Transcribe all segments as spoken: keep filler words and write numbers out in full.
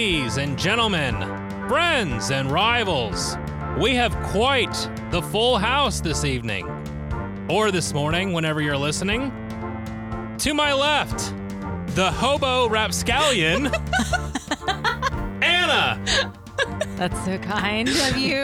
Ladies and gentlemen, friends and rivals, we have quite the full house this evening, or this morning, whenever you're listening. To my left, the hobo rapscallion, Anna. That's so kind of you.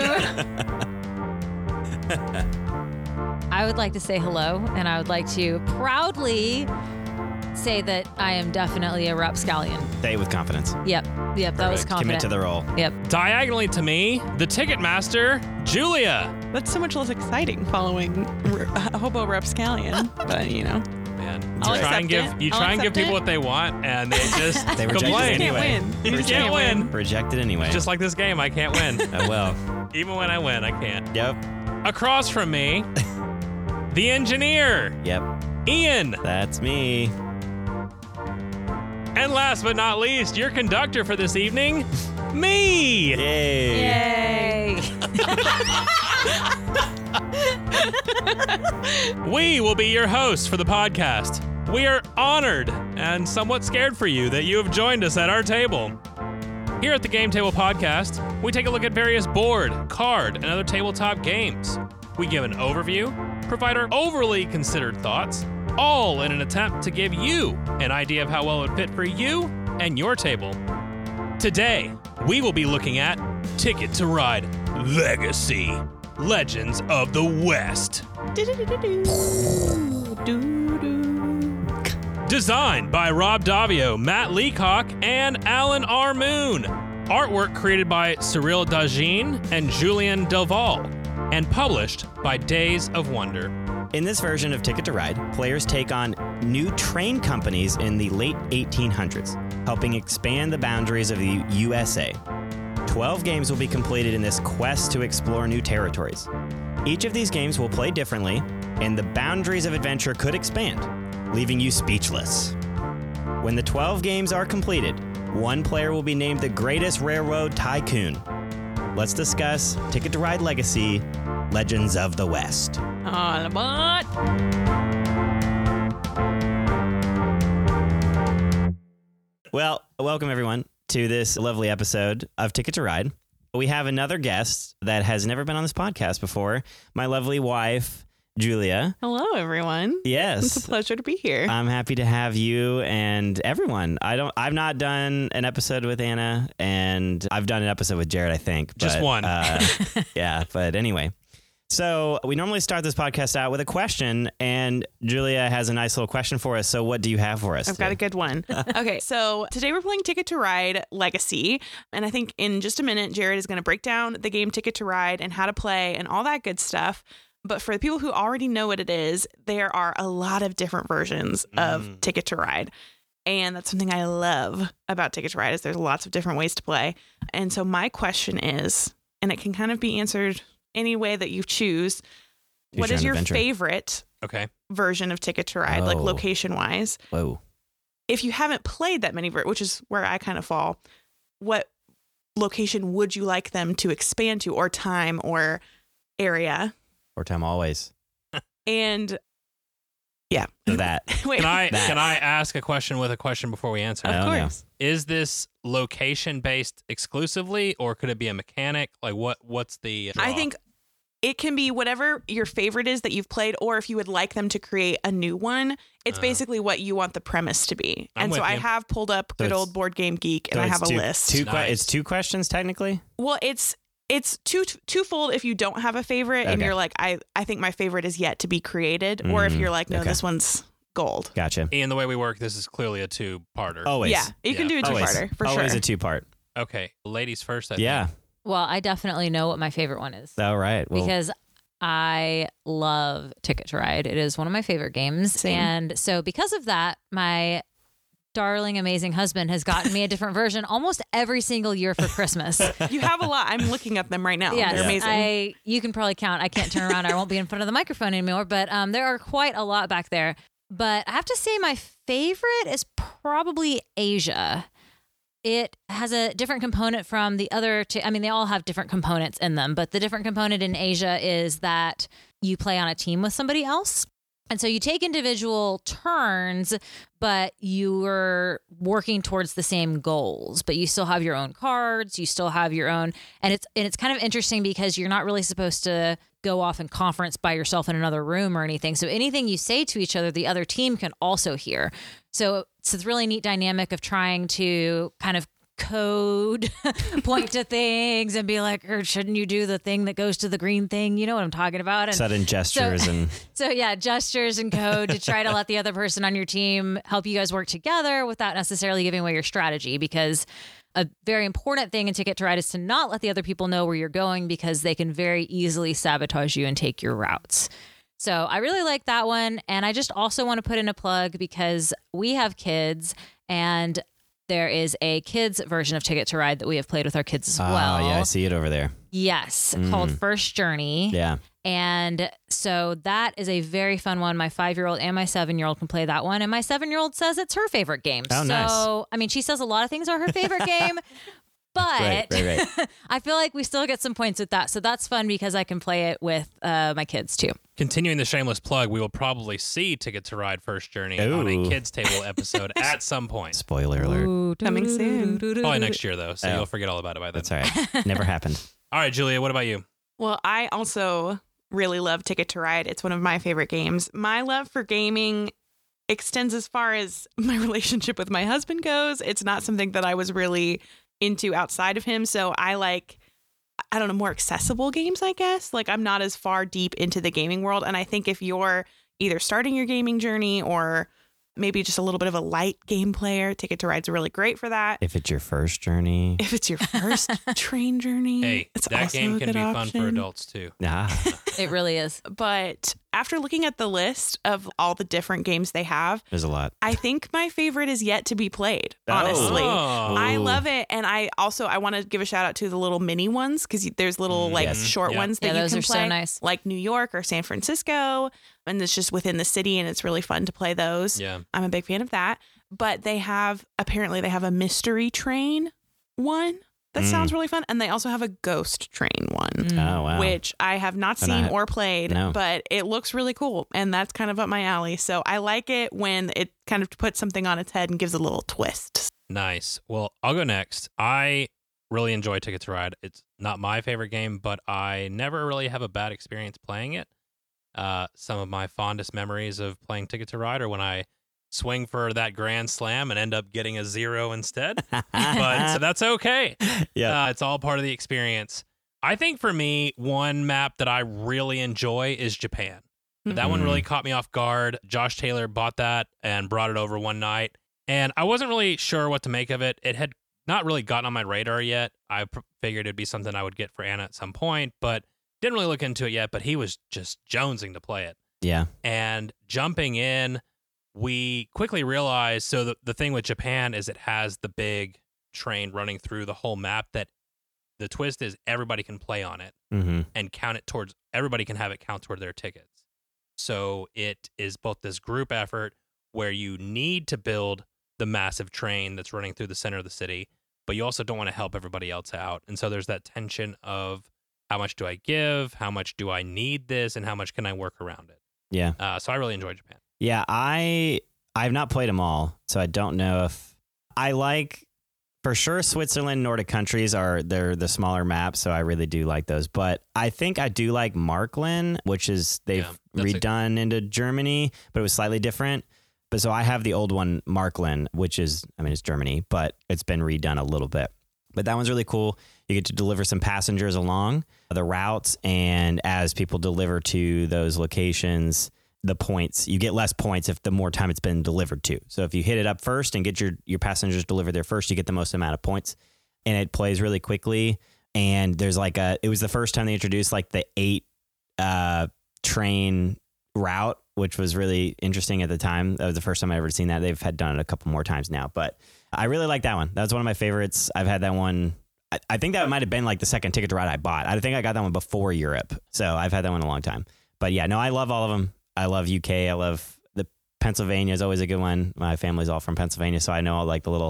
I would like to say hello, and I would like to proudly say that I am definitely a rapscallion. Say it with confidence. Yep. Yep, that was Perfect. confident. Commit to the role. Yep. Diagonally to me, the Ticketmaster, Julia. That's so much less exciting following R- Hobo Rapscallion, but you know. Man, you I'll try and give accept it. you I'll try and give accept people it. what they want, and they just They reject it complain. anyway. Can't win. You just can't win. Rejected anyway. Just like this game, I can't win. Oh, well. Even when I win, I can't. Yep. Across from me, the engineer, Yep. Ian. That's me. And last but not least, your conductor for this evening, me. Yay. Yay. We will be your hosts for the podcast. We are honored and somewhat scared for you that you have joined us at our table. Here at the Game Table Podcast, we take a look at various board, card, and other tabletop games. We give an overview, provide our overly considered thoughts, all in an attempt to give you an idea of how well it would fit for you and your table. Today, we will be looking at Ticket to Ride Legacy, Legends of the West. Designed by Rob Davio, Matt Leacock, and Alan R. Moon. Artwork created by Cyril Dagin and Julien Delval, and published by Days of Wonder. In this version of Ticket to Ride, players take on new train companies in the late eighteen hundreds, helping expand the boundaries of the U S A. twelve games will be completed in this quest to explore new territories. Each of these games will play differently, and the boundaries of adventure could expand, leaving you speechless. When the twelve games are completed, one player will be named the greatest railroad tycoon. Let's discuss Ticket to Ride Legacy, Legends of the West. All aboard. Well, welcome everyone to this lovely episode of Ticket to Ride. We have another guest that has never been on this podcast before, my lovely wife, Julia. Hello, everyone. Yes. It's a pleasure to be here. I'm happy to have you and everyone. I don't I've not done an episode with Anna, and I've done an episode with Jared, I think. Just but, one. Uh, yeah, but anyway. So we normally start this podcast out with a question, and Julia has a nice little question for us. So what do you have for us? I've got today? a good one. Okay, so today we're playing Ticket to Ride Legacy. And I think in just a minute, Jared is going to break down the game Ticket to Ride and how to play and all that good stuff. But for the people who already know what it is, there are a lot of different versions of Mm. Ticket to Ride. And that's something I love about Ticket to Ride is there's lots of different ways to play. And so my question is, and it can kind of be answered any way that you choose, Choose what your is own your adventure. favorite Okay. version of Ticket to Ride, like Oh. location-wise? Whoa. If you haven't played that many, ver- which is where I kind of fall, what location would you like them to expand to, or time, or area? Or time always. And yeah, So that. wait, Can I That. can I ask a question with a question before we answer? of I don't know. course. Is this location based exclusively, or could it be a mechanic? Like what? What's the? I draw? think it can be whatever your favorite is that you've played, or if you would like them to create a new one, it's Uh, basically what you want the premise to be. I'm and so with I you. have pulled up So good it's- old Board Game Geek, and So I it's have a two, list. Two que- Nice. It's two questions technically. Well, it's it's two twofold if you don't have a favorite and Okay. you're like, I, I think my favorite is yet to be created, or if Mm, you're like, no, okay. this one's gold. Gotcha. Ian, the way we work, this is clearly a two-parter. Always. Yeah, you can Yeah. do a Always. two-parter for Always sure. a two-part. Okay, ladies first. I Yeah. think. Well, I definitely know what my favorite one is. All right. Well, Because I love Ticket to Ride. It is one of my favorite games. Same. And so because of that, my darling, amazing husband has gotten me a different version almost every single year for Christmas. You have a lot. I'm looking at them right now. Yes, They're amazing. I you can probably count. I can't turn around. I won't be in front of the microphone anymore, but um, there are quite a lot back there. But I have to say my favorite is probably Asia. It has a different component from the other two. I mean, they all have different components in them, but the different component in Asia is that you play on a team with somebody else. And so you take individual turns, but you're working towards the same goals, but you still have your own cards, you still have your own, and it's and it's kind of interesting because you're not really supposed to go off in conference by yourself in another room or anything. So anything you say to each other, the other team can also hear. So it's a really neat dynamic of trying to kind of code, point to things and be like, or shouldn't you do the thing that goes to the green thing? You know what I'm talking about? And sudden gestures so, and so yeah, gestures and code to try to let the other person on your team help you guys work together without necessarily giving away your strategy, because a very important thing in Ticket to Ride is to not let the other people know where you're going, because they can very easily sabotage you and take your routes. So I really like that one. And I just also want to put in a plug because we have kids, and there is a kids version of Ticket to Ride that we have played with our kids as oh, well. yeah, I see it over there. Yes, Mm. called First Journey. Yeah. And so that is a very fun one. My five-year-old and my seven-year-old can play that one. And my seven-year-old says it's her favorite game. Oh, so, nice. I mean, she says a lot of things are her favorite game, but Right, right, right. I feel like we still get some points with that. So that's fun because I can play it with uh, my kids too. Continuing the shameless plug, we will probably see Ticket to Ride First Journey on a Ooh. Kids Table episode at some point. Spoiler alert. Coming soon. Probably next year, though, so Oh. you'll forget all about it by then. That's all right. Never happened. All right, Julia, what about you? Well, I also really love Ticket to Ride. It's one of my favorite games. My love for gaming extends as far as my relationship with my husband goes. It's not something that I was really into outside of him. So I like, I don't know, more accessible games, I guess. Like I'm not as far deep into the gaming world. And I think if you're either starting your gaming journey or maybe just a little bit of a light game player, Ticket to Ride's really great for that. If it's your first journey. If it's your first train journey, Hey, it's that also game a can good be fun option. for adults, too. Ah, It really is. But after looking at the list of all the different games they have, there's a lot. I think my favorite is yet to be played, Oh. honestly. Oh. I Ooh. love it. And I also, I want to give a shout out to the little mini ones because there's little Mm, like yes. short Yeah. ones that Yeah, you those can are so play. nice. Like New York or San Francisco. And it's just within the city and it's really fun to play those. Yeah. I'm a big fan of that. But they have, apparently they have a mystery train one that Mm. sounds really fun. And they also have a ghost train one. Mm. Oh, wow. Which I have not And seen I- or played, no. but it looks really cool. And that's kind of up my alley. So I like it when it kind of puts something on its head and gives a little twist. Nice. Well, I'll go next. I really enjoy Ticket to Ride. It's not my favorite game, but I never really have a bad experience playing it. Uh, some of my fondest memories of playing Ticket to Ride are when I swing for that grand slam and end up getting a zero instead. But so that's okay. yeah. Uh, it's all part of the experience. I think for me, one map that I really enjoy is Japan. That one Mhm. really caught me off guard. Josh Taylor bought that and brought it over one night. And I wasn't really sure what to make of it. It had not really gotten on my radar yet. I pr- figured it'd be something I would get for Anna at some point, but didn't really look into it yet. But he was just jonesing to play it. yeah. And jumping in, we quickly realized, so the, the thing with Japan is it has the big train running through the whole map that the twist is everybody can play on it Mm-hmm. and count it towards, everybody can have it count toward their tickets. So it is both this group effort where you need to build the massive train that's running through the center of the city, but you also don't want to help everybody else out. And so there's that tension of how much do I give? How much do I need this? And how much can I work around it? Yeah. Uh, so I really enjoy Japan. Yeah. I I've not played them all, so I don't know if I like. For sure, Switzerland, Nordic countries are they're the smaller maps, so I really do like those. But I think I do like Markland, which is they've Yeah, that's a- redone into Germany, but it was slightly different. But so I have the old one, Markland, which is I mean it's Germany, but it's been redone a little bit. But that one's really cool. You get to deliver some passengers along the routes, and as people deliver to those locations, the points, you get less points if the more time it's been delivered to. So if you hit it up first and get your, your passengers delivered there first, you get the most amount of points, and it plays really quickly. And there's like a, it was the first time they introduced like the eight uh, train route, which was really interesting at the time. That was the first time I ever seen that. They've had done it a couple more times now, but I really like that one. That was one of my favorites. I've had that one. I, I think that might have been like the second Ticket to Ride I bought. I think I got that one before Europe. So I've had that one a long time, but yeah, no, I love all of them. I love U K. I love the Pennsylvania is always a good one. My family's all from Pennsylvania, so I know all like the little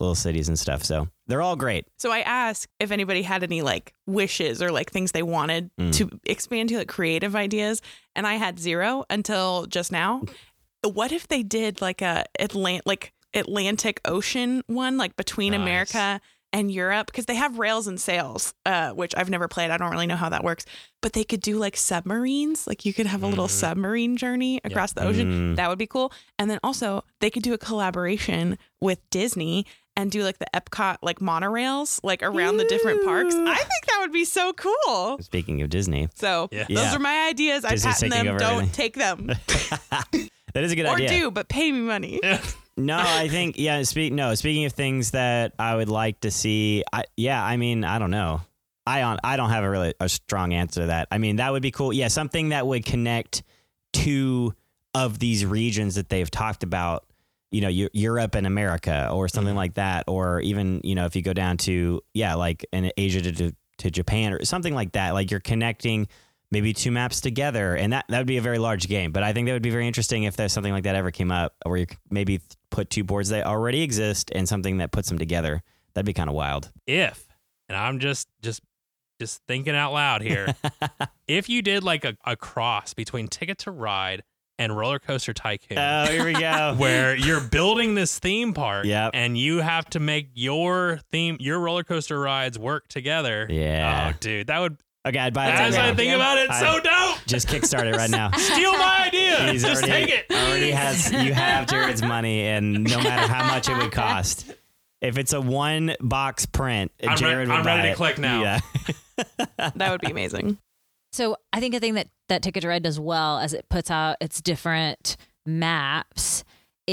little cities and stuff. So they're all great. So I asked if anybody had any like wishes or like things they wanted Mm. to expand to, like creative ideas, and I had zero until just now. What if they did like a Atlant like Atlantic Ocean one, like between Nice. America and Europe, because they have rails and sails, uh, which I've never played. I don't really know how that works, but they could do like submarines. Like you could have a little Mhm. submarine journey across the ocean. Mm. That would be cool. And then also they could do a collaboration with Disney and do like the Epcot like monorails like around the different parks. I think that would be so cool. Speaking of Disney, So Yeah. those Yeah. are my ideas. I Disney's patent taking them. over Don't everything. take them. that is a good Or idea. do, but pay me money. No, I think yeah. Speak no. Speaking of things that I would like to see, I, yeah. I mean, I don't know. I on I don't have a really a strong answer to that. I mean, that would be cool. Yeah, something that would connect two of these regions that they've talked about. You know, Eu- Europe and America, or something Mhm. like that, or even you know, if you go down to yeah, like in Asia to to, to Japan or something like that. Like you're connecting maybe two maps together, and that that would be a very large game. But I think that would be very interesting if there's something like that ever came up, where you could maybe put two boards that already exist and something that puts them together. That'd be kind of wild. If, and I'm just just just thinking out loud here, if you did like a, a cross between Ticket to Ride and Roller Coaster Tycoon, Oh, here we go. where you're building this theme park Yep. and you have to make your theme, your roller coaster rides work together. Yeah. Oh, dude, that would, Okay, I'd buy that. as now. I think about it, I- so dope. Just kickstart it right now. Steal my idea. He's Just already, take it. already has you have Jared's money, and no matter how much it would cost, if it's a one box print, I'm re- Jared would I'm buy ready to it. click now. Yeah. That would be amazing. So I think a thing that, that Ticket to Ride does well as it puts out its different maps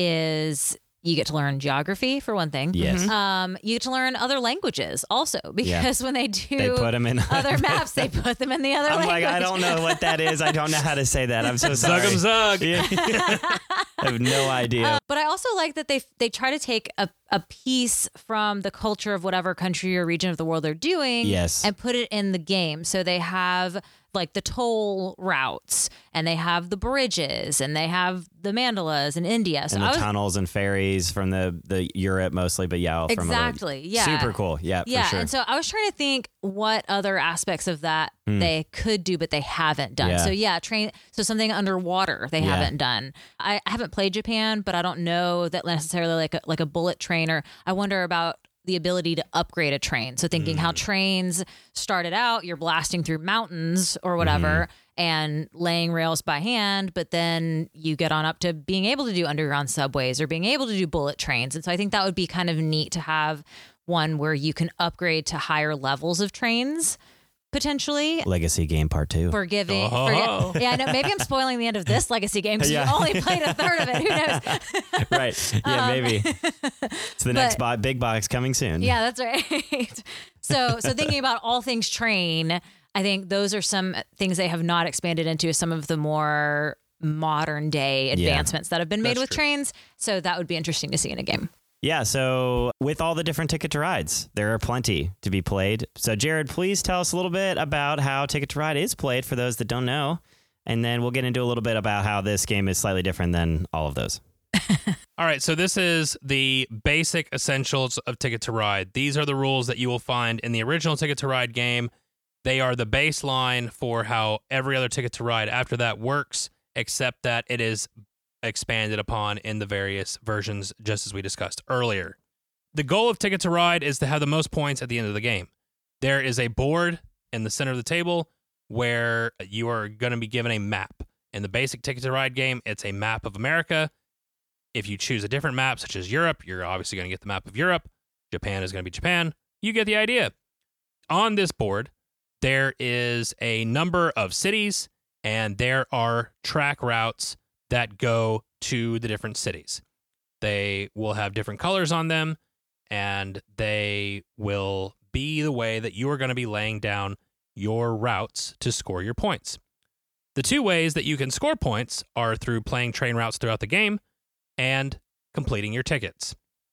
is you get to learn geography for one thing. Yes. Um, you get to learn other languages also because when they do They put them in other maps, they put them in the other I'm language. like, I don't know what that is. I don't know how to say that. I'm so sorry. Zug 'em zug. Yeah. I have no idea. Uh, but I also like that they they try to take a, a piece from the culture of whatever country or region of the world they're doing Yes. and put it in the game. So they have like the toll routes and they have the bridges and they have the mandalas in India. So and the I was, tunnels and ferries from the, the Europe mostly, but yeah, all from other- Exactly, yeah. super cool. Yeah, yeah, for sure. and so I was trying to think what other aspects of that they could do, but they haven't done. Hmm. Yeah. So yeah, train. So something underwater they Yeah. haven't done. I, I haven't played Japan, but I don't know that necessarily like a, like a bullet train. Or I wonder about the ability to upgrade a train. So thinking Hmm. how trains started out, you're blasting through mountains or whatever. Mm-hmm. And laying rails by hand, but then you get on up to being able to do underground subways or being able to do bullet trains. And so I think that would be kind of neat to have one where you can upgrade to higher levels of trains potentially. Legacy game part two. Forgiving, Oh. forget, yeah, I know. Maybe I'm spoiling the end of this Legacy game because Yeah. you only played a third of it. Who knows? Right. Yeah, Um, maybe. It's the next bo- big box coming soon. Yeah, that's right. so, so thinking about all things train, I think those are some things they have not expanded into some of the more modern day advancements that have been made That's with true. trains. So that would be interesting to see in a game. Yeah, so with all the different Ticket to Rides, there are plenty to be played. So Jared, please tell us a little bit about how Ticket to Ride is played for those that don't know. And then we'll get into a little bit about how this game is slightly different than all of those. All right, so this is the basic essentials of Ticket to Ride. These are the rules that you will find in the original Ticket to Ride game. They are the baseline for how every other Ticket to Ride after that works, except that it is expanded upon in the various versions, just as we discussed earlier. The goal of Ticket to Ride is to have the most points at the end of the game. There is a board in the center of the table where you are going to be given a map. In the basic Ticket to Ride game, it's a map of America. If you choose a different map, such as Europe, you're obviously going to get the map of Europe. Japan is going to be Japan. You get the idea. On this board, there is a number of cities, and there are track routes that go to the different cities. They will have different colors on them, and they will be the way that you are going to be laying down your routes to score your points. The two ways that you can score points are through playing train routes throughout the game and completing your tickets.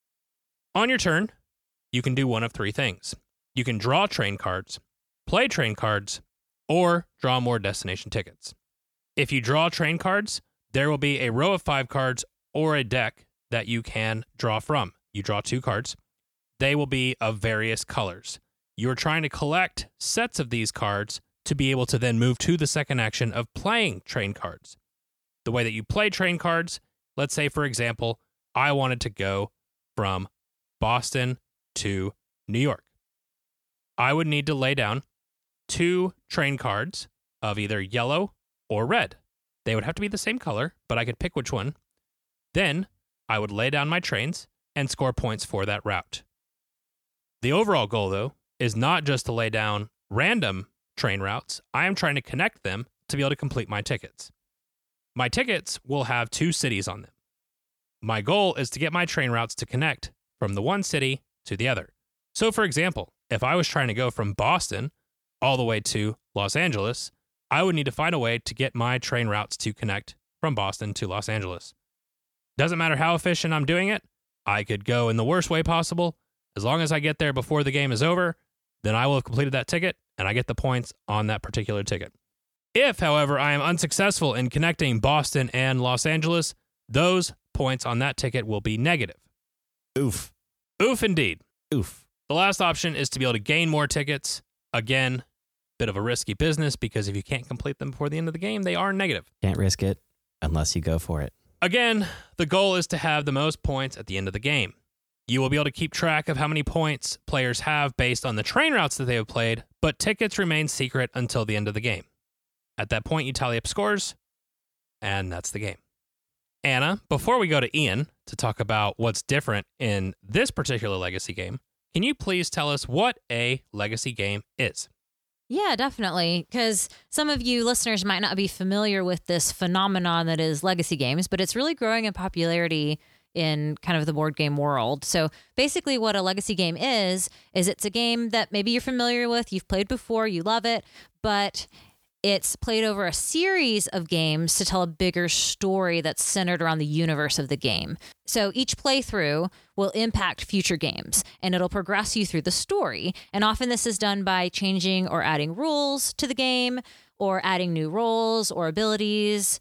On your turn, you can do one of three things. You can draw train cards, play train cards, or draw more destination tickets. If you draw train cards, there will be a row of five cards or a deck that you can draw from. You draw two cards. they will be of various colors. You're trying to collect sets of these cards to be able to then move to the second action of playing train cards. The way that you play train cards, let's say, for example, I wanted to go from Boston to New York. I would need to lay down two train cards of either yellow or red. They would have to be the same color, but I could pick which one. Then I would lay down my trains and score points for that route. The overall goal, though, is not just to lay down random train routes. I am trying to connect them to be able to complete my tickets. My tickets will have two cities on them. My goal is to get my train routes to connect from the one city to the other. So, for example, if I was trying to go from Boston all the way to Los Angeles, I would need to find a way to get my train routes to connect from Boston to Los Angeles. Doesn't matter how efficient I'm doing it. I could go in the worst way possible. As long as I get there before the game is over, then I will have completed that ticket and I get the points on that particular ticket. If, however, I am unsuccessful in connecting Boston and Los Angeles, those points on that ticket will be negative. Oof. Oof indeed. Oof. The last option is to be able to gain more tickets. Again, bit of a risky business because if you can't complete them before the end of the game, they are negative. Can't risk it unless you go for it. Again, the goal is to have the most points at the end of the game. You will be able to keep track of how many points players have based on the train routes that they have played, but tickets remain secret until the end of the game. At that point, you tally up scores, and that's the game. Anna, before we go to Ian to talk about what's different in this particular Legacy game, can you please tell us what a Legacy game is? Yeah, definitely. Because some of you listeners might not be familiar with this phenomenon that is Legacy games, but it's really growing in popularity in kind of the board game world. So basically what a Legacy game is, is it's a game that maybe you're familiar with, you've played before, you love it, but it's played over a series of games to tell a bigger story that's centered around the universe of the game. So each playthrough will impact future games, and it'll progress you through the story. And often this is done by changing or adding rules to the game, or adding new roles or abilities,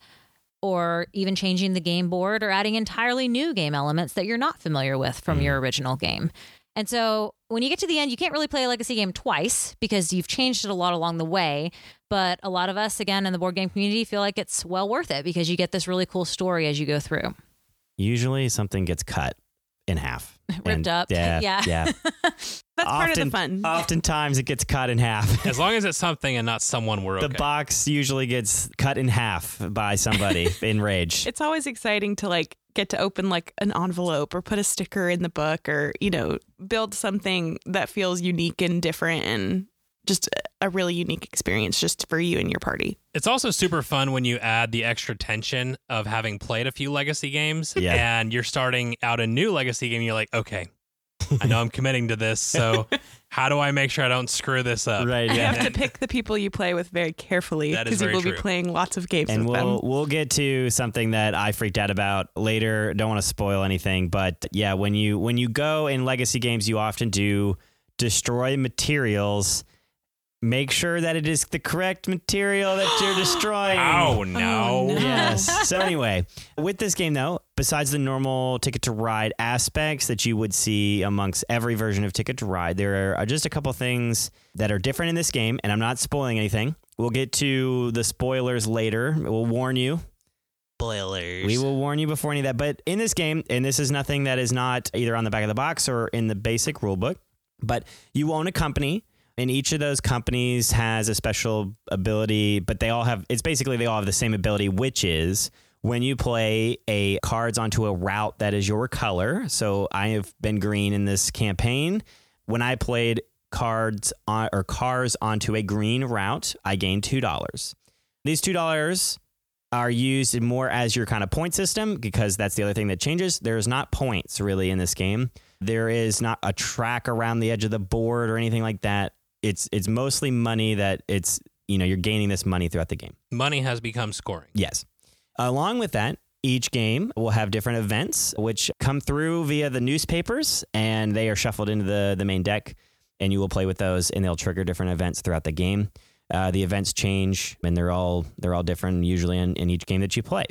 or even changing the game board, or adding entirely new game elements that you're not familiar with from your original game. And so when you get to the end, you can't really play a Legacy game twice because you've changed it a lot along the way. But a lot of us, again, in the board game community feel like it's well worth it because you get this really cool story as you go through. Usually something gets cut in half. Ripped and, up. Yeah. Yeah. yeah. That's part of the fun. Oftentimes it gets cut in half. As long as it's something and not someone, we're okay. The box usually gets cut in half by somebody in rage. It's always exciting to like get to open like an envelope or put a sticker in the book or, you know, build something that feels unique and different and just a really unique experience just for you and your party. It's also super fun when you add the extra tension of having played a few Legacy games Yeah. and you're starting out a new Legacy game. You're like, okay, I know I'm committing to this. So how do I make sure I don't screw this up? Right. You Yeah. have to pick the people you play with very carefully That is because you very will true. be playing lots of games And with we'll them. we'll get to something that I freaked out about later. Don't want to spoil anything, but yeah, when you when you go in Legacy games, you often do destroy materials. Make sure that it is the correct material that you're destroying. Oh, no. Oh, no. Yes. So anyway, with this game though, besides the normal Ticket to Ride aspects that you would see amongst every version of Ticket to Ride, there are just a couple things that are different in this game, and I'm not spoiling anything. We'll get to the spoilers later. We'll warn you. Spoilers. We will warn you before any of that. But in this game, and this is nothing that is not either on the back of the box or in the basic rule book, but you own a company. And each of those companies has a special ability, but they all have, it's basically they all have the same ability, which is when you play a cards onto a route that is your color. So I have been green in this campaign. When I played cards on, or cars onto a green route, I gained two dollars. These two dollars are used more as your kind of point system because that's the other thing that changes. There's not points really in this game. There is not a track around the edge of the board or anything like that. It's it's mostly money that it's, you know, you're gaining this money throughout the game. Money has become scoring. Yes. Along with that, each game will have different events which come through via the newspapers, and they are shuffled into the, the main deck, and you will play with those, and they'll trigger different events throughout the game. Uh, the events change, and they're all they're all different usually in, in each game that you play.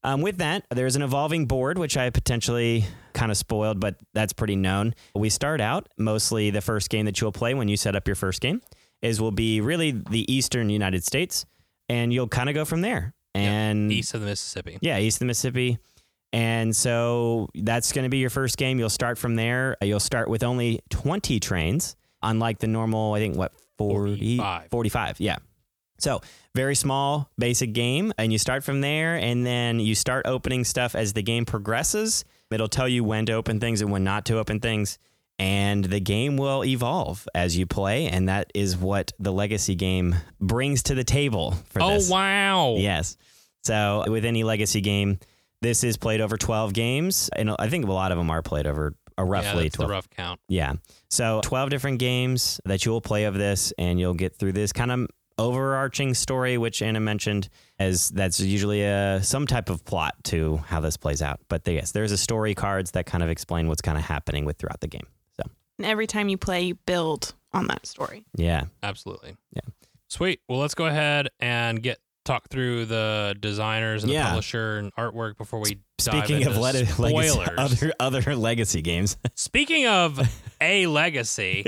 Um, with that, there's an evolving board, which I potentially kind of spoiled, but that's pretty known. We start out, mostly the first game that you'll play when you set up your first game is will be really the eastern United States, and you'll kind of go from there. And Yep. East of the Mississippi. Yeah, east of the Mississippi. And so that's going to be your first game. You'll start from there. You'll start with only twenty trains, unlike the normal, I think, what, forty, forty-five. forty-five, yeah. So very small, basic game, and you start from there, and then you start opening stuff as the game progresses. It'll tell you when to open things and when not to open things, and the game will evolve as you play, and that is what the Legacy game brings to the table for Oh, this. wow. Yes. So with any Legacy game, this is played over twelve games, and I think a lot of them are played over a Yeah, roughly that's twelve. the rough count. Yeah. So twelve different games that you will play of this, and you'll get through this kind of overarching story, which Anna mentioned, as that's usually a some type of plot to how this plays out. But the, yes, there's a story cards that kind of explain what's kind of happening with throughout the game. So And every time you play, you build on that story. yeah, Absolutely. Yeah. Sweet. Well, let's go ahead and get talk through the designers and the Yeah. publisher and artwork before we dive speaking into of le- legacy, spoilers. other other Legacy games, Speaking of a legacy,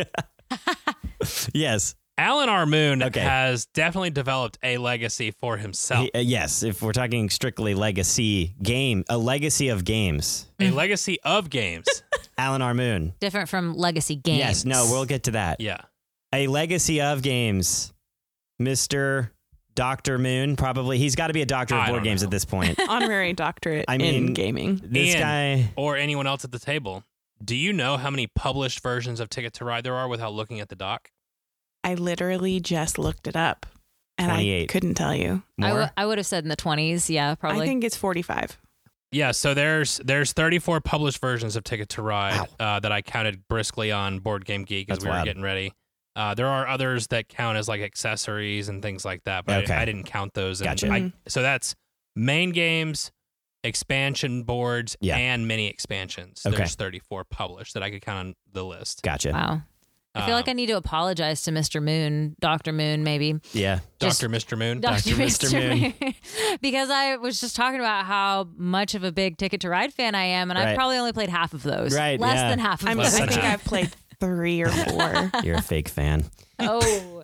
yes, Alan R. Moon Okay. has definitely developed a legacy for himself. He- uh, yes. If we're talking strictly Legacy game, a legacy of games, A legacy of games. Alan R. Moon. Different from Legacy games. Yes, no, we'll get to that. Yeah. A legacy of games, Mister Doctor Moon. Probably he's got to be a doctor of I board don't games know. at this point. Honorary doctorate I mean- in gaming. This Ian. guy. Or anyone else at the table. Do you know how many published versions of Ticket to Ride there are without looking at the doc? I literally just looked it up, and I twenty-eight. couldn't tell you. I, More. w- I would have said in the twenties. Yeah, probably. I think it's forty-five. Yeah, so there's there's thirty-four published versions of Ticket to Ride uh, that I counted briskly on Board Game Geek as That's we were wild. getting ready. Uh, there are others that count as like accessories and things like that, but Okay. I, I didn't count those. And Gotcha. I, Mhm. so that's main games, expansion boards, Yeah. and mini expansions. Okay. There's thirty-four published that I could count on the list. Gotcha. wow. I feel Um, like I need to apologize to Mister Moon, Doctor Moon, maybe. Yeah. Just- Doctor Mister Moon. Doctor Doctor Mister Moon. because I was just talking about how much of a big Ticket to Ride fan I am, and Right. I've probably only played half of those. Right, Less yeah. than half of I'm, I Less those. than think half. I've played three or four. You're a fake fan. Oh.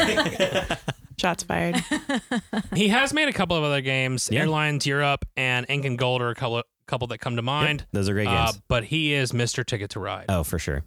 Shots fired. He has made a couple of other games. Yeah. Airlines Europe and Ink and Gold are a couple couple that come to mind. Those are great Uh, games. but he is Mister Ticket to Ride. Oh, for sure.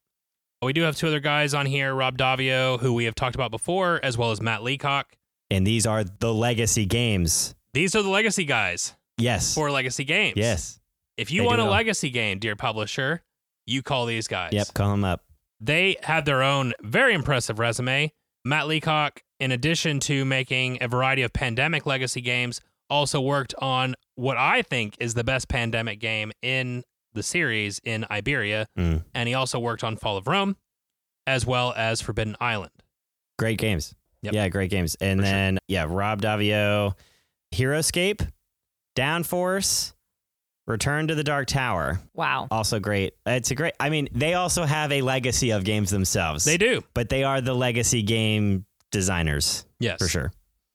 We do have two other guys on here, Rob Davio, who we have talked about before, as well as Matt Leacock. And these are the Legacy games. These are the legacy guys Yes. for legacy games. Yes. If you They want do a it all. legacy game, dear publisher, you call these guys. Yep. Call them up. They have their own very impressive resume. Matt Leacock, in addition to making a variety of pandemic legacy games, also worked on what I think is the best pandemic game in the series in Iberia. Mm. And he also worked on Fall of Rome, as well as Forbidden Island. Great games. Yep. Yeah, great games. And For sure. then, yeah, Rob Davio, Heroescape, Downforce, Return to the Dark Tower. Wow. Also great. It's a great, I mean, they also have a legacy of games themselves. They do. But they are the legacy game designers, Yes. for sure.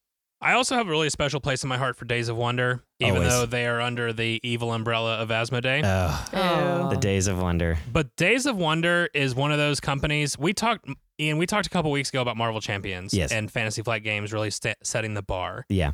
I also have a really special place in my heart for Days of Wonder, even Always. though they are under the evil umbrella of Asmodee. Oh, Oh. the Days of Wonder. But Days of Wonder is one of those companies. We talked, Ian, we talked a couple weeks ago about Marvel Champions Yes. and Fantasy Flight Games really sta setting the bar. Yeah.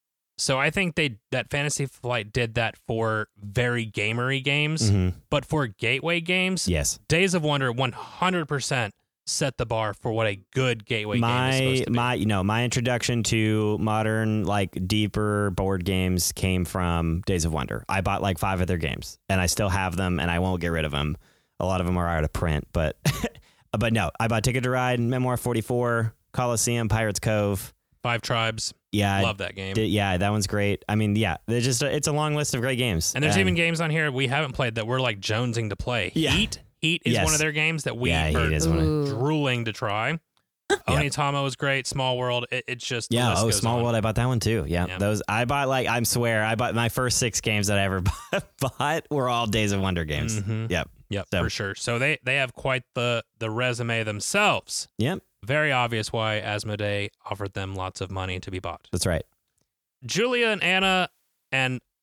So I think they that Fantasy Flight did that for very gamery games, hmm but for gateway games, Yes. Days of Wonder one hundred percent set the bar for what a good gateway game is My supposed to be. my you know my introduction to modern like deeper board games came from Days of Wonder. I bought like five of their games and I still have them and I won't get rid of them. A lot of them are out of print, but but no, I bought Ticket to Ride, Memoir forty-four, Coliseum, Pirates Cove. Five Tribes, Yeah, I love that game. did- yeah, that one's great. I mean, yeah, there's just a, it's a long list of great games. And there's even games on here we haven't played that we're like jonesing to play. Yeah. Heat, Heat is Yes. one of their games that we Yeah, Heat are is one of- Ooh. drooling to try. Onitama is great. Small World, it, it's just the Yeah, list oh, goes Small on. World. I bought that one too. Yeah, Yeah. those I bought like I swear I bought my first six games that I ever bought were all Days of Wonder games. Mhm. Yep, Yep, So- for sure. So they they have quite the the resume themselves. yep, Very obvious why Asmodee offered them lots of money to be bought. that's right. Julia and Anna and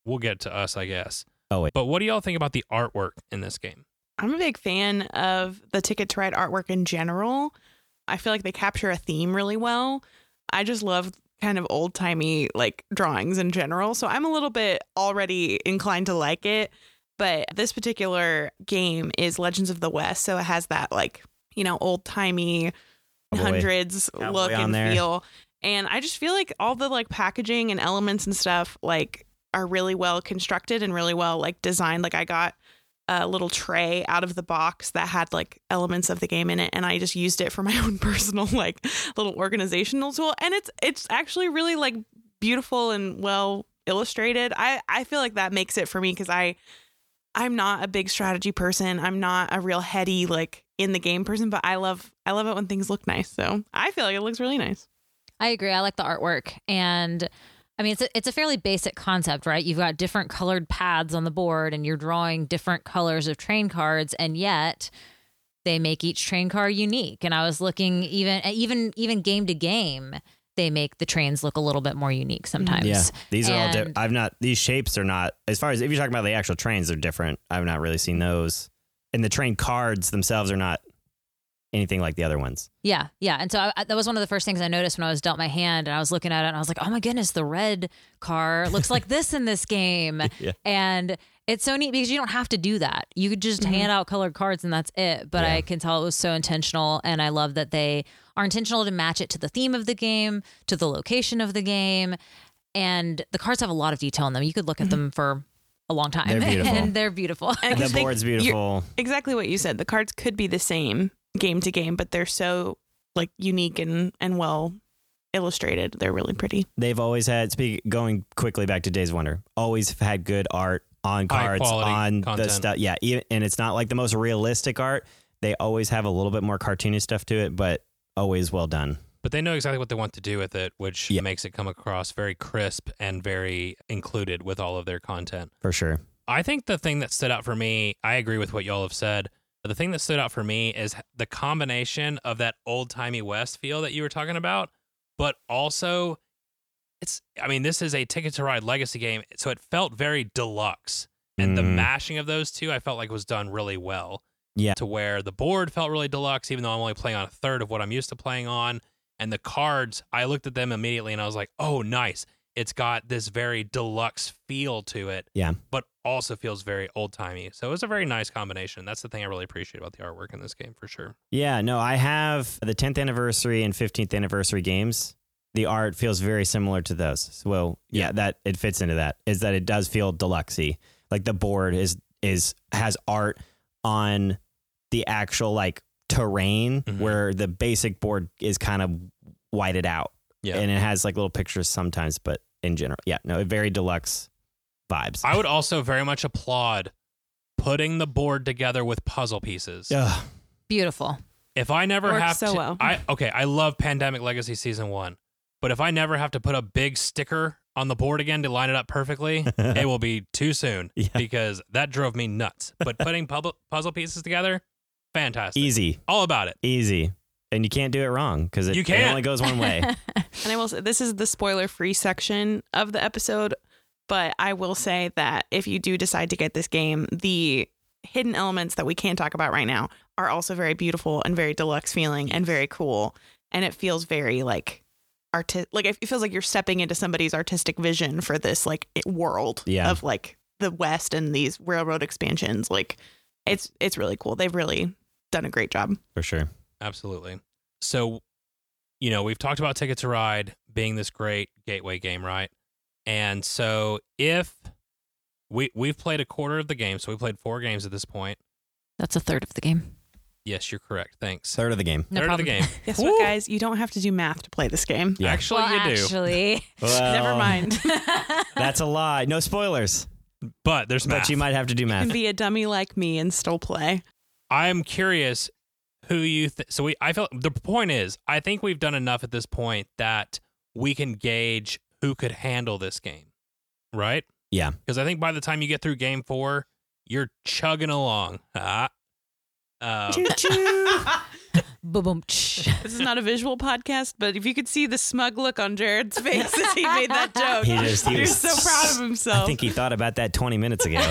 we'll get to us, I guess. Oh, wait. But what do y'all think about the artwork in this game? I'm a big fan of the Ticket to Ride artwork in general. I feel like they capture a theme really well. I just love kind of old timey like drawings in general. So I'm a little bit already inclined to like it. But this particular game is Legends of the West. So it has that like, you know, old timey hundreds Cowboy look on and there. feel. And I just feel like all the like packaging and elements and stuff like are really well constructed and really well like designed. Like I got a little tray out of the box that had like elements of the game in it, and I just used it for my own personal like little organizational tool. And it's it's actually really like beautiful and well illustrated. I I feel like that makes it for me because I I'm not a big strategy person. I'm not a real heady like in the game person, but I love I love it when things look nice. So I feel like it looks really nice. I agree. I like the artwork. And I mean, it's a, it's a fairly basic concept, right? You've got different colored pads on the board and you're drawing different colors of train cards. And yet they make each train card unique. And I was looking even, even, even game to game, they make the trains look a little bit more unique sometimes. Yeah, these are all And- different. I've not, these shapes are not, as far as if you're talking about the actual trains, they're different. I've not really seen those. And the train cards themselves are not anything like the other ones. Yeah, yeah. And so I, I, that was one of the first things I noticed when I was dealt my hand and I was looking at it and I was like, oh my goodness, the red car looks like this in this game. Yeah. And it's so neat because you don't have to do that. You could just hand out colored cards and that's it. But Yeah. I can tell it was so intentional. And I love that they are intentional to match it to the theme of the game, to the location of the game. And the cards have a lot of detail in them. You could look at them for a long time. They're beautiful. And they're beautiful. And The 'cause they- board's you're- beautiful. Exactly what you said. The cards could be the same game to game, but they're so like unique and and well illustrated. They're really pretty. They've always had, speak, going quickly back to Days of Wonder, always had good art on High cards, quality on content. the stuff. Yeah. Even, and it's not like the most realistic art. They always have a little bit more cartoony stuff to it, but always well done. But they know exactly what they want to do with it, which Yeah. makes it come across very crisp and very included with all of their content. For sure. I think the thing that stood out for me, I agree with what y'all have said. But the thing that stood out for me is the combination of that old timey West feel that you were talking about, but also it's, I mean, this is a Ticket to Ride legacy game, so it felt very deluxe. And the Mm. mashing of those two, I felt like was done really well. Yeah. To where the board felt really deluxe, even though I'm only playing on a third of what I'm used to playing on. And the cards, I looked at them immediately and I was like, oh, nice. It's got this very deluxe feel to it. Yeah. But also feels very old timey. So it was a very nice combination. That's the thing I really appreciate about the artwork in this game for sure. Yeah, no, I have the tenth anniversary and fifteenth anniversary games. The art feels very similar to those. So, well, yeah, Yeah. that it fits into that. Is that it does feel deluxe-y. Like the board is is has art on the actual like terrain Mhm. where the basic board is kind of whited out. Yeah. And it has like little pictures sometimes, but in general, yeah, no, very deluxe vibes. I would also very much applaud putting the board together with puzzle pieces. Ugh. Beautiful. If I never Works have so to, well. I okay, I love Pandemic Legacy Season One, but if I never have to put a big sticker on the board again to line it up perfectly, it will be too soon Yeah. because that drove me nuts. But putting pub- puzzle pieces together, fantastic. Easy, All about it. easy. And you can't do it wrong because it, You it can't. only goes one way. And I will say this is the spoiler free section of the episode, but I will say that if you do decide to get this game, the hidden elements that we can't talk about right now are also very beautiful and very deluxe feeling and very cool. And it feels very like arti- like it feels like you're stepping into somebody's artistic vision for this like it- world Yeah. of like the West and these railroad expansions. Like it's it's really cool. They've really done a great job. For sure. Absolutely. So, you know, we've talked about Ticket to Ride being this great gateway game, right? And so if we we've played a quarter of the game, so we played four games at this point. That's a third of the game. Yes, you're correct. Thanks. Third of the game. No Third problem. of the game. Guess what, guys? You don't have to do math to play this game. Yeah. Actually, well, you do. actually, Never Well, mind. That's a lie. No spoilers. But there's math. But you might have to do You math. can be a dummy like me and still play. I'm curious who you th- so we I feel the point is I think we've done enough at this point that we can gauge who could handle this game, right? Yeah. Because I think by the time you get through game four, you're chugging along. Ah. Um, Boom. This is not a visual podcast, but if you could see the smug look on Jared's face as he made that joke, He just he he was was so proud of himself. I think he thought about that twenty minutes ago.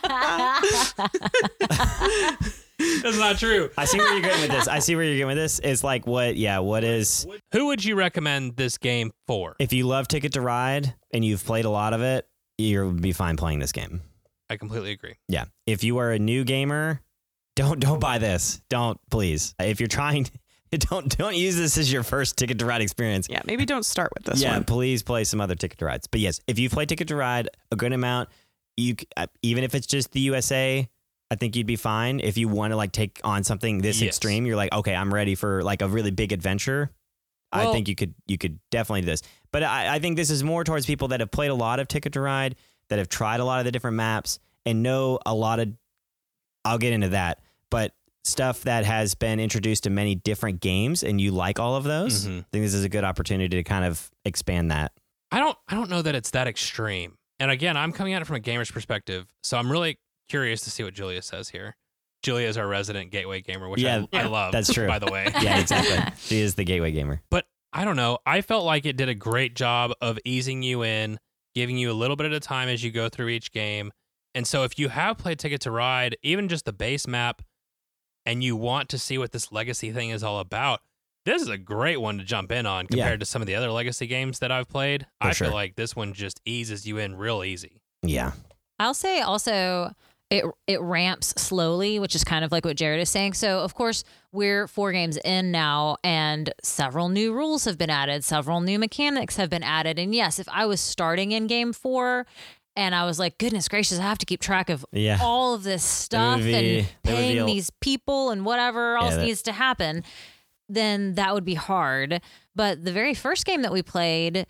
That's not true. I see where you're going with this. I see where you're going with this. It's like what, yeah, what is, Who would you recommend this game for? if you love Ticket to Ride and you've played a lot of it, you'll be fine playing this game. I completely agree. Yeah. If you are a new gamer, don't don't buy this. Don't, please. If you're trying to, don't don't use this as your first Ticket to Ride experience. Yeah, maybe don't start with this yeah, one. please play some other Ticket to Rides. But yes, if you play Ticket to Ride a good amount, you c- uh, even if it's just the U S A, I think you'd be fine. If you want to like take on something this Yes. extreme, you're like, okay, I'm ready for like a really big adventure. Well- I think you could you could definitely do this. But I, I think this is more towards people that have played a lot of Ticket to Ride, that have tried a lot of the different maps, and know a lot of. I'll get into that, but stuff that has been introduced to many different games, and you like all of those. Mhm. I think this is a good opportunity to kind of expand that. I don't I don't know that it's that extreme. And again, I'm coming at it from a gamer's perspective, so I'm really curious to see what Julia says here. Julia is our resident gateway gamer, which Yeah, I, I love. that's true. By the way, Yeah, exactly. She is the gateway gamer. but I don't know. I felt like it did a great job of easing you in, giving you a little bit at a time as you go through each game. And so if you have played Ticket to Ride, even just the base map, and you want to see what this legacy thing is all about, this is a great one to jump in on compared Yeah. to some of the other legacy games that I've played. For I sure. feel like this one just eases you in real easy. Yeah. I'll say also it it ramps slowly, which is kind of like what Jared is saying. So of course we're four games in now, and several new rules have been added, several new mechanics have been added. And yes, if I was starting in game four and I was like, goodness gracious, I have to keep track of Yeah. all of this stuff be- and that would paying be a- these people and whatever else that- needs to happen, then that would be hard. But the very first game that we played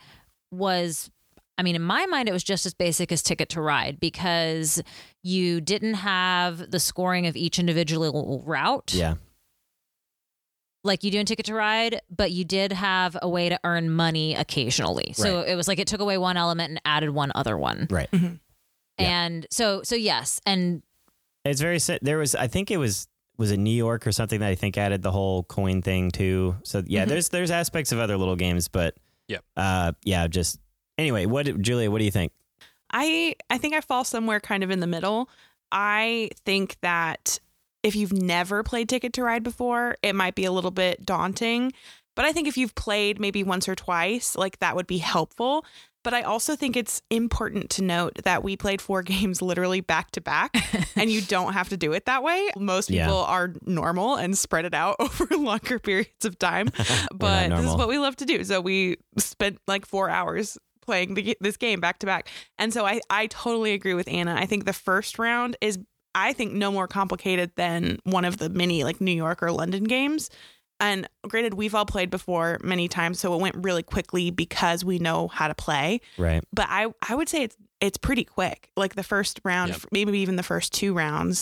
was, I mean, in my mind, it was just as basic as Ticket to Ride, because you didn't have the scoring of each individual route Yeah. like you do in Ticket to Ride, but you did have a way to earn money occasionally. So it was like it took away one element and added one other one. Right. Mm-hmm. Yeah. And so, so yes. And It's very, si- there was, I think it was, was it New York or something that I think added the whole coin thing too. So yeah, Mhm. there's, there's aspects of other little games, but Yep. uh, yeah, just anyway, what, Julia, what do you think? I I think I fall somewhere kind of in the middle. I think that if you've never played Ticket to Ride before, it might be a little bit daunting. But I think if you've played maybe once or twice, like that would be helpful. But I also think it's important to note that we played four games literally back to back, and you don't have to do it that way. Most Yeah. people are normal and spread it out over longer periods of time. But this is normal. what we love to do. So we spent like four hours playing the, this game back to back. And so I, I totally agree with Anna. I think the first round is, I think, no more complicated than one of the mini like New York or London games. And granted, we've all played before many times, so it went really quickly because we know how to play. Right. But I, I would say it's it's pretty quick, like the first round, Yep. maybe even the first two rounds.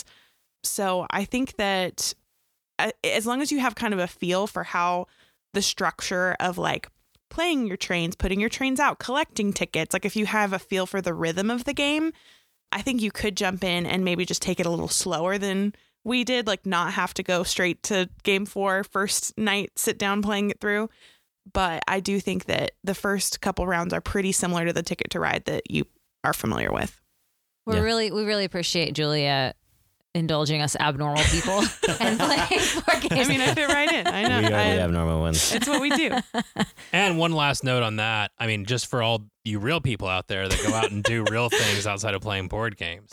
So I think that uh, as long as you have kind of a feel for how the structure of like playing your trains, putting your trains out, collecting tickets, like if you have a feel for the rhythm of the game, I think you could jump in and maybe just take it a little slower than we did, like not have to go straight to game four, first night, sit down playing it through. But I do think that the first couple rounds are pretty similar to the Ticket to Ride that you are familiar with. we're Yeah. really, we really appreciate Julia indulging us abnormal people and playing four I games. mean, I fit right in. I know. We are the I- abnormal ones. it's what we do. And one last note on that. I mean, just for all you real people out there that go out and do real things outside of playing board games.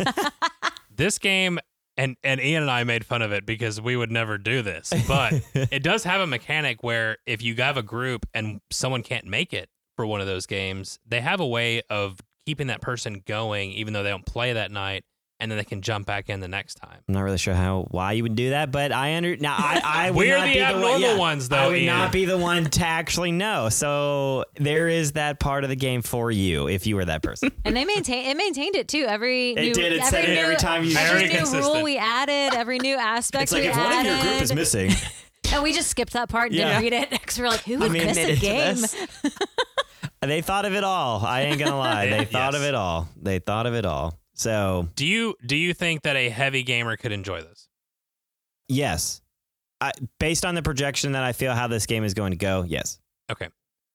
This game, and, and Ian and I made fun of it because we would never do this, but it does have a mechanic where if you have a group and someone can't make it for one of those games, they have a way of keeping that person going even though they don't play that night, and then they can jump back in the next time. I'm not really sure how why you would do that, but I under now I I would We're not the be the abnormal one, yeah, ones, though, I would Ian. not be the one to actually know. So there is that part of the game for you if you were that person. And they maintain it maintained it too. Every It new, did. It every said it new, every time you- Very every new consistent. rule we added, every new aspect It's like we if one added, of your group is missing. and we just skipped that part and Yeah. didn't read it because we're like, who I would mean, miss a admitted to game? this. They thought of it all. I ain't gonna lie. They thought Yes. of it all. They thought of it all. So Do you do you think that a heavy gamer could enjoy this? yes, I, based on the projection that I feel how this game is going to go, yes. Okay.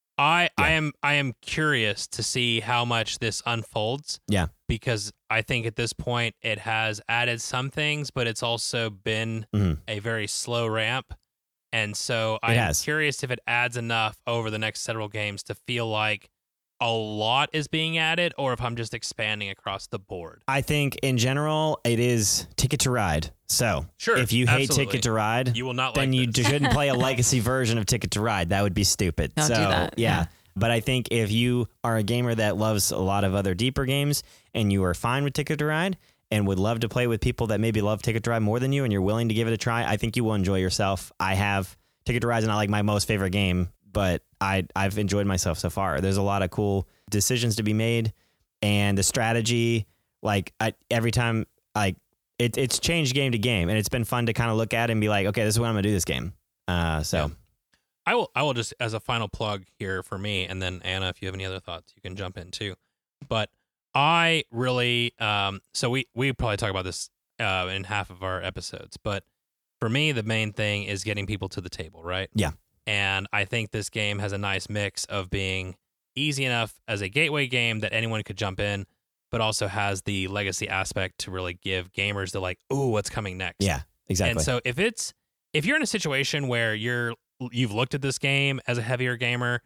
I Yeah. I am I am curious to see how much this unfolds. Yeah. Because I think at this point it has added some things, but it's also been Mhm. a very slow ramp. And so It I'm has. curious if it adds enough over the next several games to feel like a lot is being added, or if I'm just expanding across the board. I think in general, it is Ticket to Ride. So Sure, if you hate absolutely. Ticket to Ride, You will not then like you this. shouldn't play a legacy version of Ticket to Ride. That would be stupid. Don't do so that. yeah. Yeah. But I think if you are a gamer that loves a lot of other deeper games and you are fine with Ticket to Ride and would love to play with people that maybe love Ticket to Ride more than you and you're willing to give it a try, I think you will enjoy yourself. I have Ticket to Ride is not like my most favorite game, but I I've enjoyed myself so far. There's a lot of cool decisions to be made, and the strategy, like I, every time, like it, it's changed game to game, and it's been fun to kind of look at it and be like, okay, this is what I'm gonna do this game. Uh, so Yeah. I will I will just, as a final plug here for me, and then Anna, if you have any other thoughts, you can jump in too. But I really, um, so we we probably talk about this uh, in half of our episodes, but for me, the main thing is getting people to the table, right? Yeah. And I think this game has a nice mix of being easy enough as a gateway game that anyone could jump in, but also has the legacy aspect to really give gamers the like, ooh, what's coming next? yeah, exactly. And so if it's if you're in a situation where you're you've looked at this game as a heavier gamer,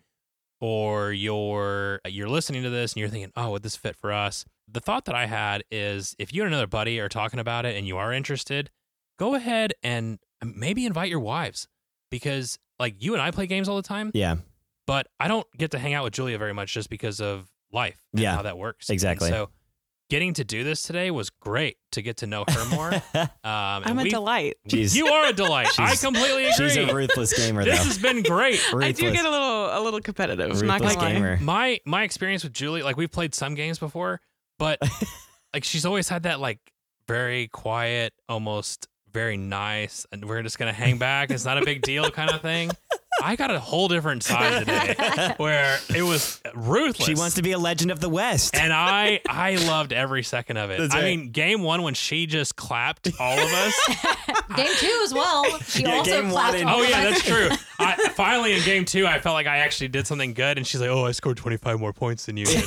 or you're you're listening to this and you're thinking, oh, would this fit for us? The thought that I had is if you and another buddy are talking about it and you are interested, go ahead and maybe invite your wives, because like you and I play games all the time, yeah, but I don't get to hang out with Julia very much just because of life and Yeah, how that works. exactly. And so getting to do this today was great to get to know her more. Um, and I'm a we- delight. She's, You are a delight. I She's- completely agree. she's a ruthless gamer, This though. has been great. Ruthless, I do get a little a little competitive. Not ruthless gonna lie. gamer. My my experience with Julie, like we've played some games before, but like she's always had that like very quiet, almost very nice, and we're just gonna hang back. It's not a big deal kind of thing. I got a whole different side today where it was ruthless. She wants to be a legend of the West. And I I loved every second of it. That's I right. mean, game one when she just clapped all of us. Game two as well. She Yeah, also game clapped one and- all Oh of yeah, us. that's true. I, finally in game two, I felt like I actually did something good, and she's like, "Oh, I scored twenty-five more points than you did."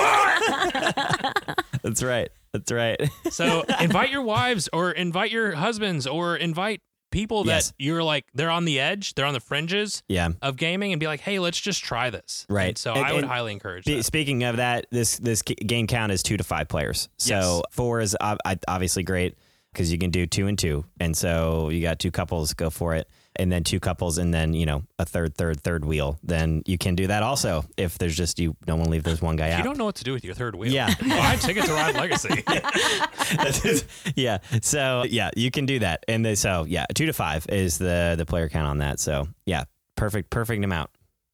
That's right. That's right. So invite your wives, or invite your husbands, or invite people that Yes. you're like they're on the edge, they're on the fringes yeah. of gaming, and be like, "Hey, let's just try this." Right. And so And- I would and highly encourage Be- that. Speaking of that, this this g- game count is two to five players. So Yes. four is ob- I- obviously great because you can do two and two, and so you got two couples, go for it, and then two couples, and then you know a third, third, third wheel. Then you can do that also if there's just you don't want to leave this one guy If out. you don't know what to do with your third wheel, Yeah. buy Ticket to Ride Legacy. That's it. yeah. So yeah, you can do that, and then, so yeah, two to five is the the player count on that. So yeah, perfect, perfect amount.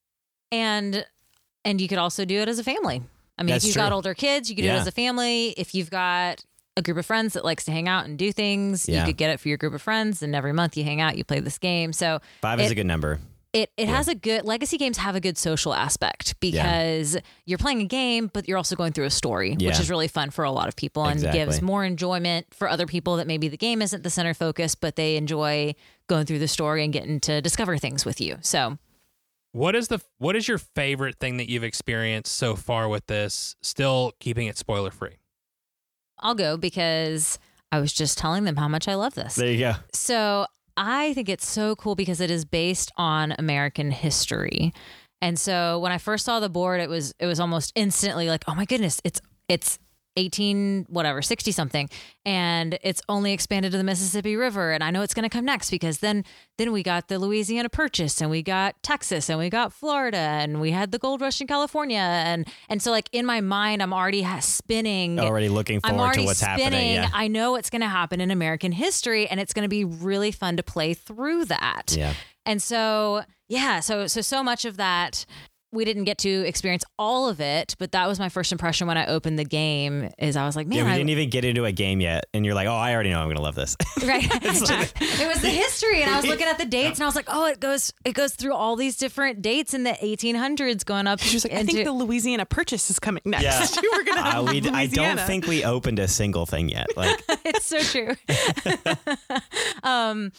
and and you could also do it as a family. I mean, That's if you've true. got older kids, you could do Yeah. it as a family. If you've got a group of friends that likes to hang out and do things, Yeah. you could get it for your group of friends, and every month you hang out, you play this game. So Five is It- a good number. it it Yeah. has a good legacy games have a good social aspect because you're playing a game, but you're also going through a story, which Yeah. is really fun for a lot of people and Exactly. gives more enjoyment for other people that maybe the game isn't the center focus, but they enjoy going through the story and getting to discover things with you. So What is the what is your favorite thing that you've experienced so far with this? Still keeping it spoiler free. I'll go because I was just telling them how much I love this. There you go. So I think it's so cool because it is based on American history. And so when I first saw the board, it was it was almost instantly like, oh my goodness, it's it's eighteen whatever sixty something, and it's only expanded to the Mississippi River, and I know it's going to come next because then then we got the Louisiana Purchase, and we got Texas, and we got Florida, and we had the gold rush in California, and and so like in my mind I'm already ha- spinning Already looking I'm forward already to what's spinning. happening. Yeah. I know what's going to happen in American history, and it's going to be really fun to play through that. Yeah. And so, yeah, so so so much of that we didn't get to experience all of it, but that was my first impression when I opened the game. Is I was like, man, Yeah, we I, didn't even get into a game yet, and you're like, "Oh, I already know I'm going to love this." right? It was the history, and I was looking at the dates, and I was like, oh, it goes it goes through all these different dates in the eighteen hundreds, going up. She's like, I into, think the Louisiana Purchase is coming next. Yeah. We're gonna have Uh, we, Louisiana. I don't think we opened a single thing yet. Like, it's so true. um,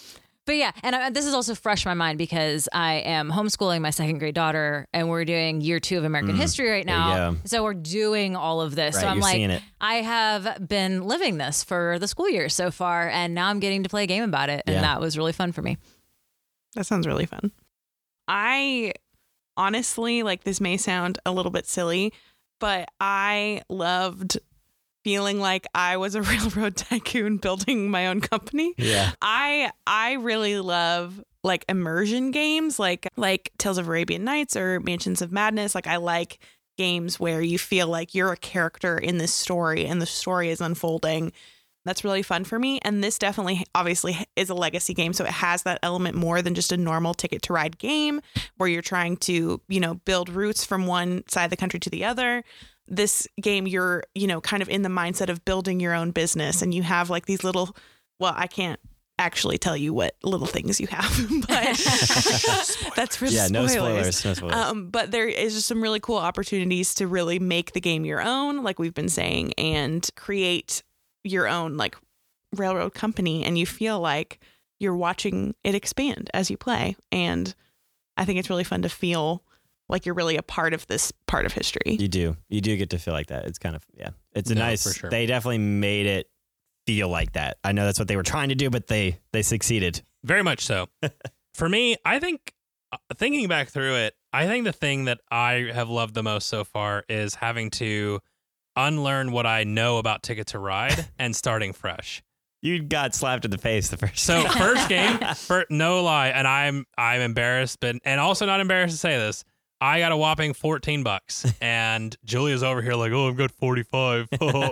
But yeah, and I, this is also fresh in my mind because I am homeschooling my second grade daughter, and we're doing year two of American Mm, history right there you now. go. So we're doing all of this. Right, so I'm you're like, seeing it. I have been living this for the school year so far, and now I'm getting to play a game about it, and Yeah. that was really fun for me. That sounds really fun. I honestly, like, this may sound a little bit silly, but I loved feeling like I was a railroad tycoon building my own company. Yeah. I I really love like immersion games like like Tales of Arabian Nights or Mansions of Madness. Like, I like games where you feel like you're a character in this story and the story is unfolding. That's really fun for me. And this definitely, obviously, is a legacy game. So it has that element more than just a normal Ticket to Ride game where you're trying to, you know, build routes from one side of the country to the other. This game, you're, you know, kind of in the mindset of building your own business. And you have like these little, well, I can't actually tell you what little things you have, but that's for Yeah, spoilers. no spoilers. No spoilers. Um, but there is just some really cool opportunities to really make the game your own, like we've been saying, and create your own like railroad company, and you feel like you're watching it expand as you play. And I think it's really fun to feel like you're really a part of this part of history. You do. You do get to feel like that. It's kind of, yeah. It's a No, nice, for sure. they definitely made it feel like that. I know that's what they were trying to do, but they they succeeded. Very much so. For me, I think uh, thinking back through it, I think the thing that I have loved the most so far is having to unlearn what I know about Ticket to Ride and starting fresh. You got slapped in the face the first So first game, for no lie, and I'm I'm embarrassed, but and also not embarrassed to say this. I got a whopping fourteen bucks, and Julia's over here like, oh, I've got forty-five. Got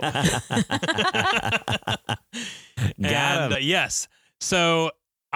and him. uh, yes, so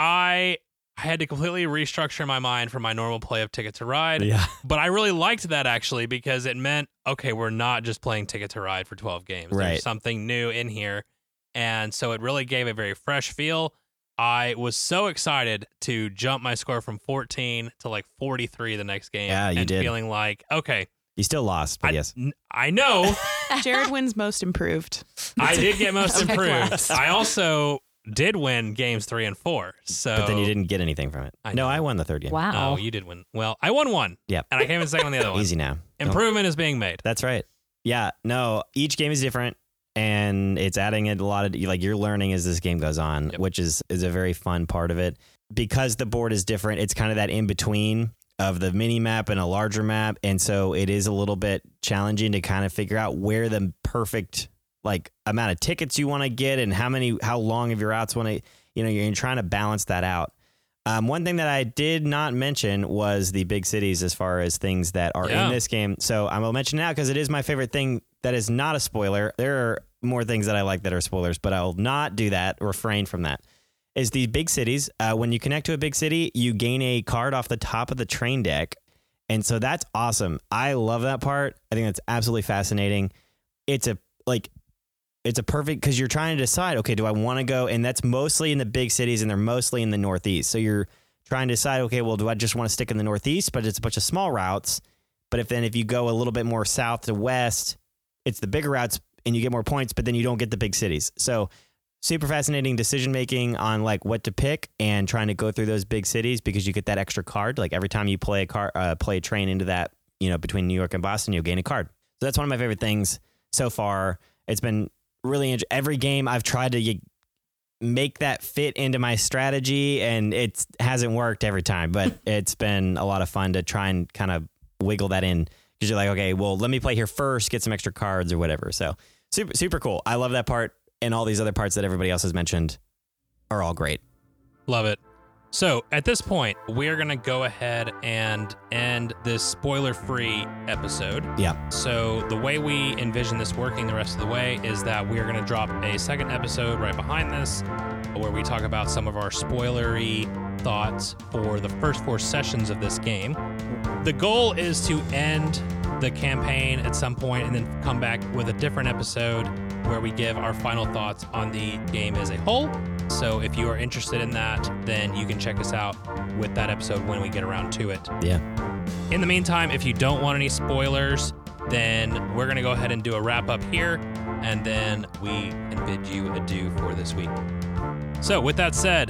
I I had to completely restructure my mind for my normal play of Ticket to Ride. Yeah. But I really liked that actually because it meant, okay, we're not just playing Ticket to Ride for twelve games. Right. There's something new in here. And so it really gave a very fresh feel. I was so excited to jump my score from fourteen to like forty-three the next game. Yeah, you and did. feeling like, okay, You still lost, but I, yes. n- I know Jared wins most improved. I did get most Okay, improved. class. I also did win games three and four. So But then you didn't get anything from it. I no, know. I won the third game. Wow. Oh, you did win. Well, I won one. Yep. And I came in second on the other one. Easy now. Don't- Improvement is being made. That's right. Yeah. No, each game is different, and it's adding a lot of, like, you're learning as this game goes on, Yep. which is is a very fun part of it. Because the board is different, it's kind of that in between of the mini map and a larger map, and so it is a little bit challenging to kind of figure out where the perfect like amount of tickets you want to get and how many how long of your routes want to, you know, you're trying to balance that out. Um, one thing that I did not mention was the big cities as far as things that are Yeah. in this game. So I will mention now because it is my favorite thing that is not a spoiler. There are more things that I like that are spoilers, but I will not do that, refrain from that. Is the big cities. Uh, when you connect to a big city, you gain a card off the top of the train deck. And so that's awesome. I love that part. I think that's absolutely fascinating. It's a like it's a perfect because you're trying to decide, okay, do I want to go? And that's mostly in the big cities and they're mostly in the Northeast. So you're trying to decide, okay, well, do I just want to stick in the Northeast? But it's a bunch of small routes. But if then if you go a little bit more south to west, it's the bigger routes and you get more points, but then you don't get the big cities. So super fascinating decision making on like what to pick and trying to go through those big cities because you get that extra card. Like every time you play a car, uh, play a train into that, you know, between New York and Boston, you'll gain a card. So that's one of my favorite things so far. It's been really int- every game I've tried to y- make that fit into my strategy, and it hasn't worked every time. But it's been a lot of fun to try and kind of wiggle that in because you're like, okay, well, let me play here first, get some extra cards or whatever. So super, super cool. I love that part. And all these other parts that everybody else has mentioned are all great. Love it. So at this point, we're going to go ahead and end this spoiler-free episode. Yeah. So the way we envision this working the rest of the way is that we're going to drop a second episode right behind this where we talk about some of our spoilery thoughts for the first four sessions of this game. The goal is to end the campaign at some point and then come back with a different episode where we give our final thoughts on the game as a whole. So if you are interested in that, then you can check us out with that episode when we get around to it. Yeah. In the meantime, if you don't want any spoilers, then we're going to go ahead and do a wrap up here, and then we can bid you adieu for this week. So with that said,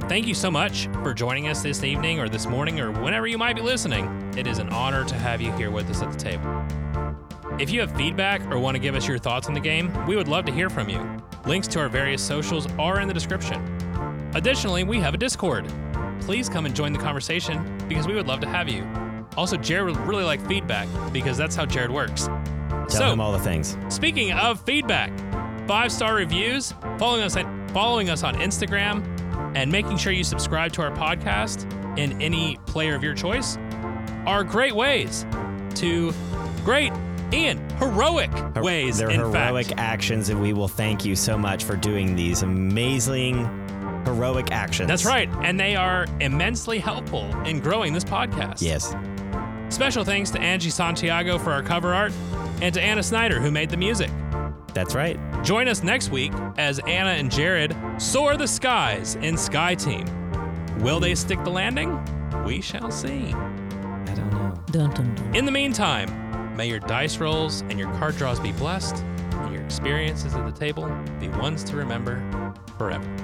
Thank you so much for joining us this evening or this morning or whenever you might be listening. It is an honor to have you here with us at the table. If you have feedback or want to give us your thoughts on the game, we would love to hear from you. Links to our various socials are in the description. Additionally, we have a Discord. Please come and join the conversation because we would love to have you. Also, Jared would really like feedback because that's how Jared works. Tell so, him all the things. Speaking of feedback, five-star reviews, following us, following us on Instagram, and making sure you subscribe to our podcast in any player of your choice are great ways to great and heroic Her- ways, They're in heroic fact. actions, and we will thank you so much for doing these amazing heroic actions. That's right. And they are immensely helpful in growing this podcast. Yes. Special thanks to Angie Santiago for our cover art and to Anna Snyder, who made the music. That's right. Join us next week as Anna and Jared soar the skies in Sky Team. Will they stick the landing? We shall see. I don't know. Dun, dun, dun. In the meantime, may your dice rolls and your card draws be blessed, and your experiences at the table be ones to remember forever.